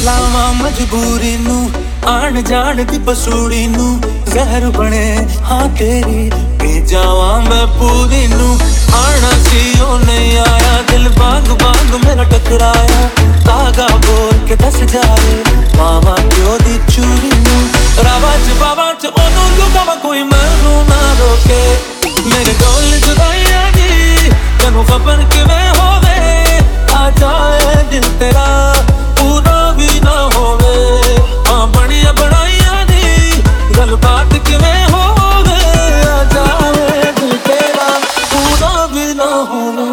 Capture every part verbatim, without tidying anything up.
लावा मजबूरी नू आन जान दी पसूड़ी नू जहर बने हाँ तेरी पी जावा मैं पूरी नू आना सी ओ नहीं आया दिल बाग बाग मेरा टकराया धागा बोल के दस जाए मामा क्यों दी चूरी नू रावा च बावा च ओनू लुकावा कोई मैनू ना रोके मेरे डोल जुदाइयां दी तैनू खबर किवें होवे आ जाए दिल तेरा पूरा भी ना होवे हाँ बनिया बनाइयां दी गलबात किवें होवे आ जाए दिल तेरा पूरा भी ना होवे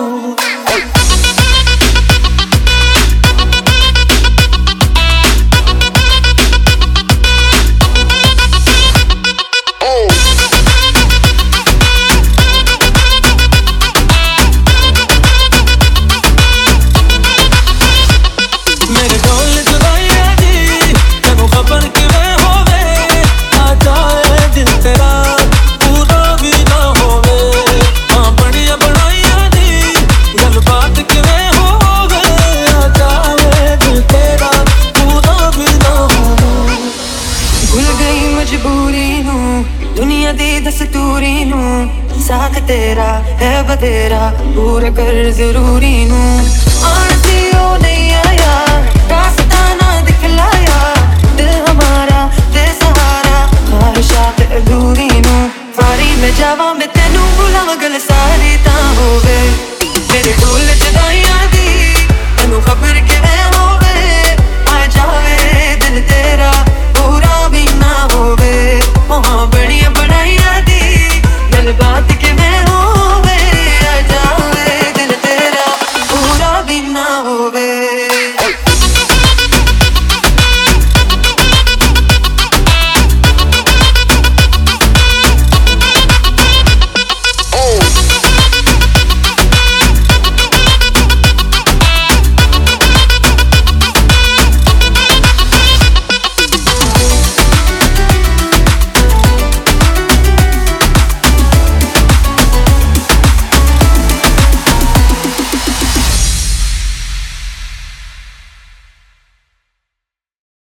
दुनिया दी दस्तूरी नू साथ तेरा है बतेरा पूरा कर जरूरी नू